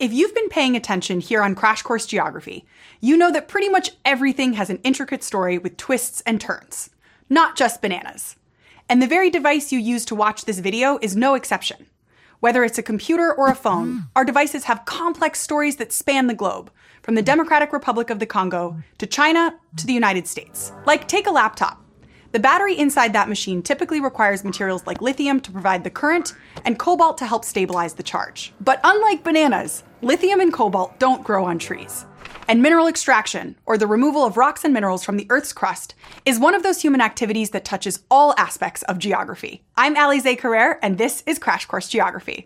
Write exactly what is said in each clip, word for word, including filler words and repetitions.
If you've been paying attention here on Crash Course Geography, you know that pretty much everything has an intricate story with twists and turns, not just bananas. And the very device you use to watch this video is no exception. Whether it's a computer or a phone, our devices have complex stories that span the globe, from the Democratic Republic of the Congo to China to the United States. Like, take a laptop. The battery inside that machine typically requires materials like lithium to provide the current and cobalt to help stabilize the charge. But unlike bananas, lithium and cobalt don't grow on trees. And mineral extraction, or the removal of rocks and minerals from the Earth's crust, is one of those human activities that touches all aspects of geography. I'm Alize Carrere, and this is Crash Course Geography.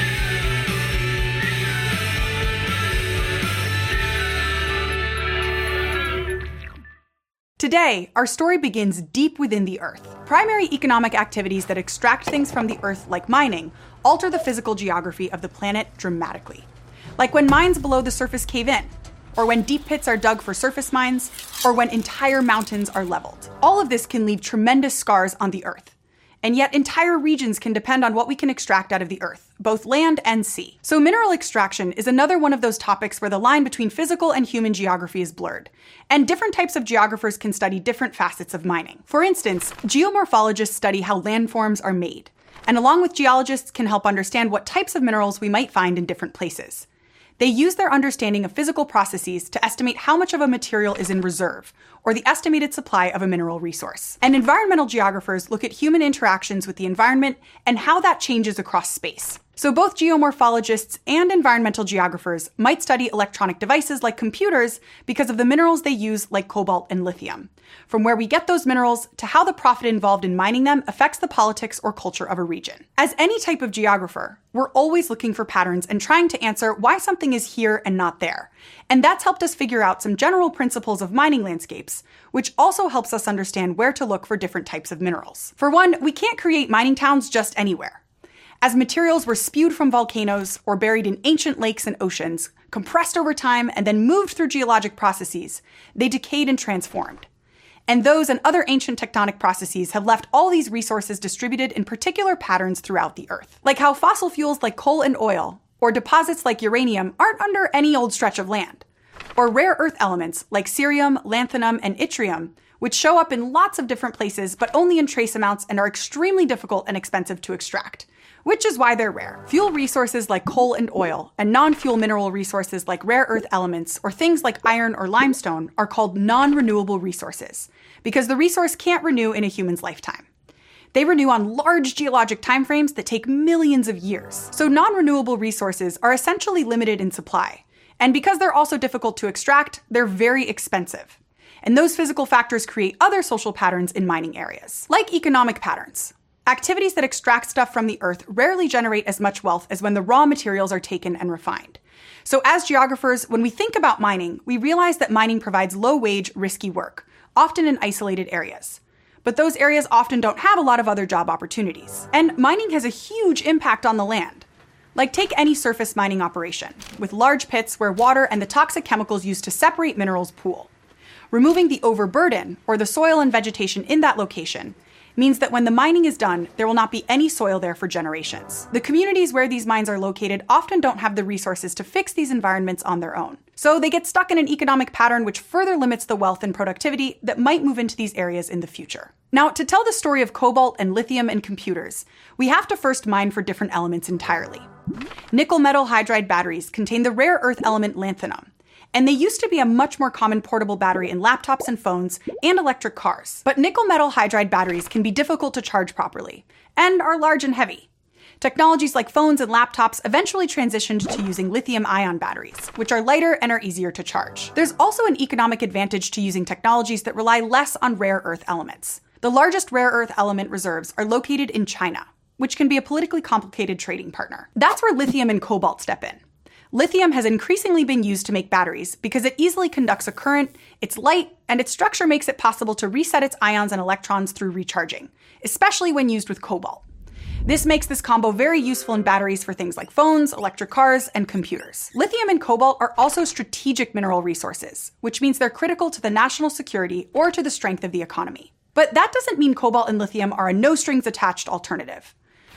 Today, our story begins deep within the Earth. Primary economic activities that extract things from the Earth, like mining, alter the physical geography of the planet dramatically. Like when mines below the surface cave in, or when deep pits are dug for surface mines, or when entire mountains are leveled. All of this can leave tremendous scars on the Earth. And yet entire regions can depend on what we can extract out of the Earth, both land and sea. So mineral extraction is another one of those topics where the line between physical and human geography is blurred. And different types of geographers can study different facets of mining. For instance, geomorphologists study how landforms are made, and along with geologists can help understand what types of minerals we might find in different places. They use their understanding of physical processes to estimate how much of a material is in reserve, or the estimated supply of a mineral resource. And environmental geographers look at human interactions with the environment and how that changes across space. So both geomorphologists and environmental geographers might study electronic devices like computers because of the minerals they use, like cobalt and lithium. From where we get those minerals to how the profit involved in mining them affects the politics or culture of a region. As any type of geographer, we're always looking for patterns and trying to answer why something is here and not there. And that's helped us figure out some general principles of mining landscapes, which also helps us understand where to look for different types of minerals. For one, we can't create mining towns just anywhere. As materials were spewed from volcanoes or buried in ancient lakes and oceans, compressed over time and then moved through geologic processes, they decayed and transformed. And those and other ancient tectonic processes have left all these resources distributed in particular patterns throughout the Earth. Like how fossil fuels like coal and oil, or deposits like uranium aren't under any old stretch of land. Or rare earth elements like cerium, lanthanum, and yttrium, which show up in lots of different places but only in trace amounts and are extremely difficult and expensive to extract. Which is why they're rare. Fuel resources like coal and oil, and non-fuel mineral resources like rare earth elements, or things like iron or limestone, are called non-renewable resources, because the resource can't renew in a human's lifetime. They renew on large geologic timeframes that take millions of years. So non-renewable resources are essentially limited in supply. And because they're also difficult to extract, they're very expensive. And those physical factors create other social patterns in mining areas, like economic patterns. Activities that extract stuff from the Earth rarely generate as much wealth as when the raw materials are taken and refined. So as geographers, when we think about mining, we realize that mining provides low-wage, risky work, often in isolated areas. But those areas often don't have a lot of other job opportunities. And mining has a huge impact on the land. Like, take any surface mining operation, with large pits where water and the toxic chemicals used to separate minerals pool. Removing the overburden, or the soil and vegetation in that location, means that when the mining is done, there will not be any soil there for generations. The communities where these mines are located often don't have the resources to fix these environments on their own. So they get stuck in an economic pattern which further limits the wealth and productivity that might move into these areas in the future. Now, to tell the story of cobalt and lithium and computers, we have to first mine for different elements entirely. Nickel metal hydride batteries contain the rare earth element lanthanum, and they used to be a much more common portable battery in laptops and phones and electric cars. But nickel metal hydride batteries can be difficult to charge properly, and are large and heavy. Technologies like phones and laptops eventually transitioned to using lithium-ion batteries, which are lighter and are easier to charge. There's also an economic advantage to using technologies that rely less on rare earth elements. The largest rare earth element reserves are located in China, which can be a politically complicated trading partner. That's where lithium and cobalt step in. Lithium has increasingly been used to make batteries because it easily conducts a current, it's light, and its structure makes it possible to reset its ions and electrons through recharging, especially when used with cobalt. This makes this combo very useful in batteries for things like phones, electric cars, and computers. Lithium and cobalt are also strategic mineral resources, which means they're critical to the national security or to the strength of the economy. But that doesn't mean cobalt and lithium are a no-strings-attached alternative.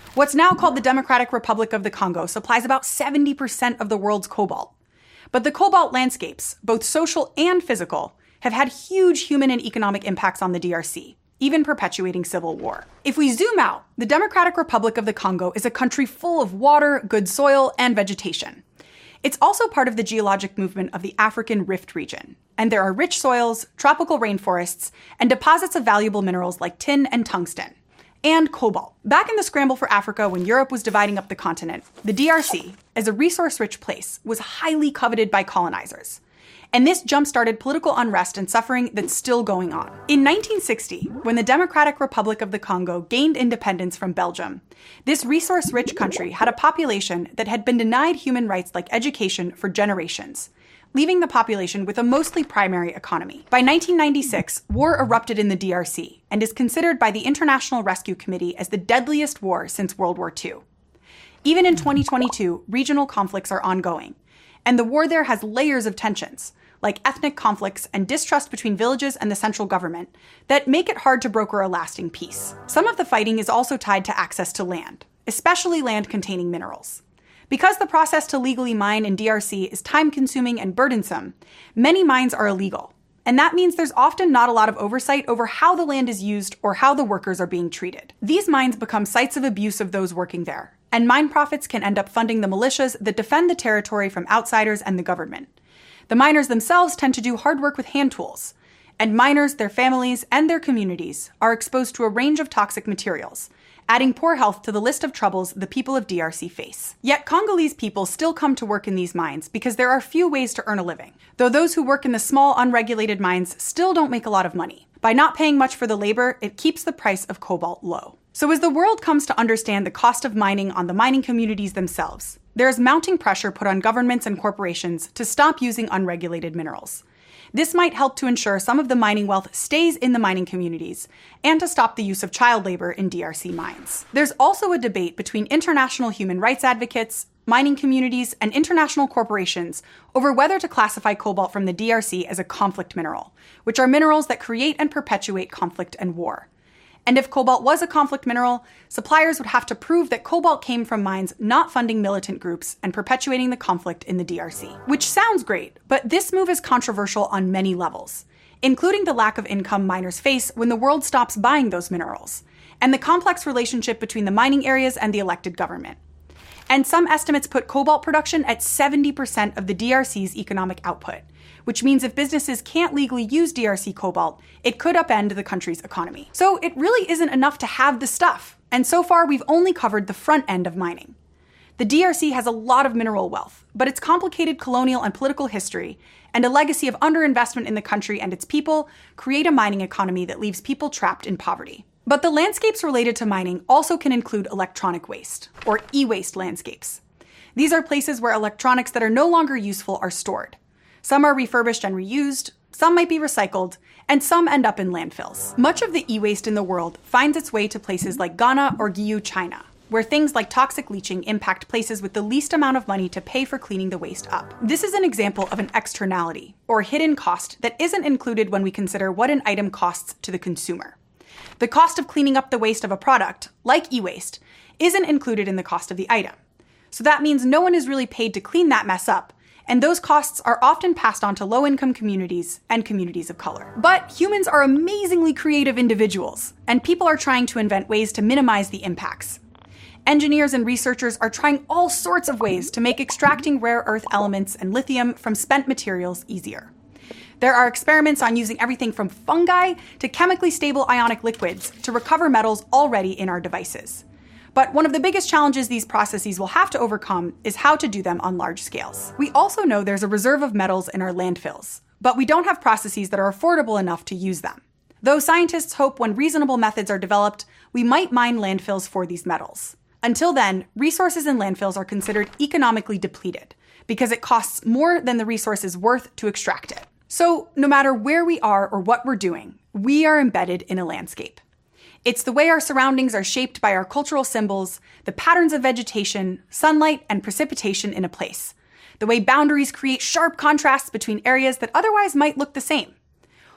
What's now called the Democratic Republic of the Congo supplies about seventy percent of the world's cobalt. But the cobalt landscapes, both social and physical, have had huge human and economic impacts on the D R C, even perpetuating civil war. If we zoom out, the Democratic Republic of the Congo is a country full of water, good soil, and vegetation. It's also part of the geologic movement of the African Rift region, and there are rich soils, tropical rainforests, and deposits of valuable minerals like tin and tungsten. And cobalt. Back in the scramble for Africa when Europe was dividing up the continent, the D R C, as a resource-rich place, was highly coveted by colonizers. And this jump-started political unrest and suffering that's still going on. In nineteen sixty, when the Democratic Republic of the Congo gained independence from Belgium, this resource-rich country had a population that had been denied human rights like education for generations, leaving the population with a mostly primary economy. By nineteen ninety-six, war erupted in the D R C and is considered by the International Rescue Committee as the deadliest war since World War Two. Even in twenty twenty-two, regional conflicts are ongoing, and the war there has layers of tensions, like ethnic conflicts and distrust between villages and the central government, that make it hard to broker a lasting peace. Some of the fighting is also tied to access to land, especially land containing minerals. Because the process to legally mine in D R C is time-consuming and burdensome, many mines are illegal. And that means there's often not a lot of oversight over how the land is used or how the workers are being treated. These mines become sites of abuse of those working there, and mine profits can end up funding the militias that defend the territory from outsiders and the government. The miners themselves tend to do hard work with hand tools, and miners, their families, and their communities are exposed to a range of toxic materials, adding poor health to the list of troubles the people of D R C face. Yet Congolese people still come to work in these mines because there are few ways to earn a living, though those who work in the small, unregulated mines still don't make a lot of money. By not paying much for the labor, it keeps the price of cobalt low. So as the world comes to understand the cost of mining on the mining communities themselves, there is mounting pressure put on governments and corporations to stop using unregulated minerals. This might help to ensure some of the mining wealth stays in the mining communities and to stop the use of child labor in D R C mines. There's also a debate between international human rights advocates, mining communities, and international corporations over whether to classify cobalt from the D R C as a conflict mineral, which are minerals that create and perpetuate conflict and war. And if cobalt was a conflict mineral, suppliers would have to prove that cobalt came from mines not funding militant groups and perpetuating the conflict in the D R C. Which sounds great, but this move is controversial on many levels, including the lack of income miners face when the world stops buying those minerals, and the complex relationship between the mining areas and the elected government. And some estimates put cobalt production at seventy percent of the D R C's economic output, which means if businesses can't legally use D R C cobalt, it could upend the country's economy. So it really isn't enough to have the stuff, and so far we've only covered the front end of mining. The D R C has a lot of mineral wealth, but its complicated colonial and political history and a legacy of underinvestment in the country and its people create a mining economy that leaves people trapped in poverty. But the landscapes related to mining also can include electronic waste, or e-waste landscapes. These are places where electronics that are no longer useful are stored. Some are refurbished and reused, some might be recycled, and some end up in landfills. Much of the e-waste in the world finds its way to places like Ghana or Guiu, China, where things like toxic leaching impact places with the least amount of money to pay for cleaning the waste up. This is an example of an externality, or hidden cost, that isn't included when we consider what an item costs to the consumer. The cost of cleaning up the waste of a product, like e-waste, isn't included in the cost of the item. So that means no one is really paid to clean that mess up, and those costs are often passed on to low-income communities and communities of color. But humans are amazingly creative individuals, and people are trying to invent ways to minimize the impacts. Engineers and researchers are trying all sorts of ways to make extracting rare earth elements and lithium from spent materials easier. There are experiments on using everything from fungi to chemically stable ionic liquids to recover metals already in our devices. But one of the biggest challenges these processes will have to overcome is how to do them on large scales. We also know there's a reserve of metals in our landfills, but we don't have processes that are affordable enough to use them. Though scientists hope when reasonable methods are developed, we might mine landfills for these metals. Until then, resources in landfills are considered economically depleted because it costs more than the resource is worth to extract it. So no matter where we are or what we're doing, we are embedded in a landscape. It's the way our surroundings are shaped by our cultural symbols, the patterns of vegetation, sunlight, and precipitation in a place, the way boundaries create sharp contrasts between areas that otherwise might look the same,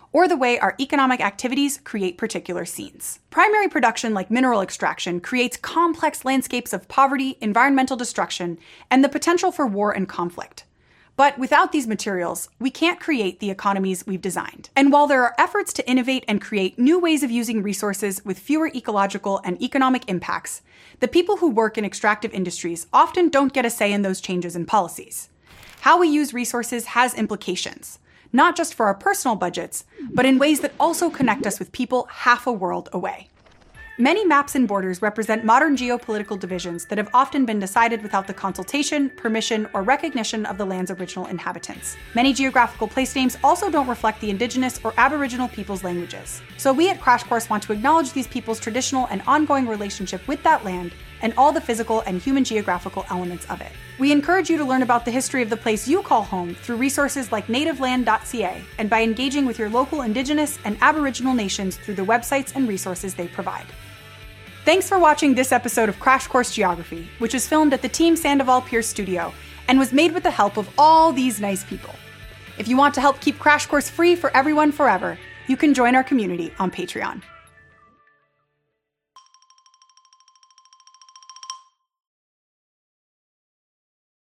or the way our economic activities create particular scenes. Primary production like mineral extraction creates complex landscapes of poverty, environmental destruction, and the potential for war and conflict. But without these materials, we can't create the economies we've designed. And while there are efforts to innovate and create new ways of using resources with fewer ecological and economic impacts, the people who work in extractive industries often don't get a say in those changes in policies. How we use resources has implications, not just for our personal budgets, but in ways that also connect us with people half a world away. Many maps and borders represent modern geopolitical divisions that have often been decided without the consultation, permission, or recognition of the land's original inhabitants. Many geographical place names also don't reflect the indigenous or aboriginal people's languages. So we at Crash Course want to acknowledge these people's traditional and ongoing relationship with that land and all the physical and human geographical elements of it. We encourage you to learn about the history of the place you call home through resources like native land dot c a and by engaging with your local indigenous and aboriginal nations through the websites and resources they provide. Thanks for watching this episode of Crash Course Geography, which was filmed at the Team Sandoval Pierce studio and was made with the help of all these nice people. If you want to help keep Crash Course free for everyone forever, you can join our community on Patreon.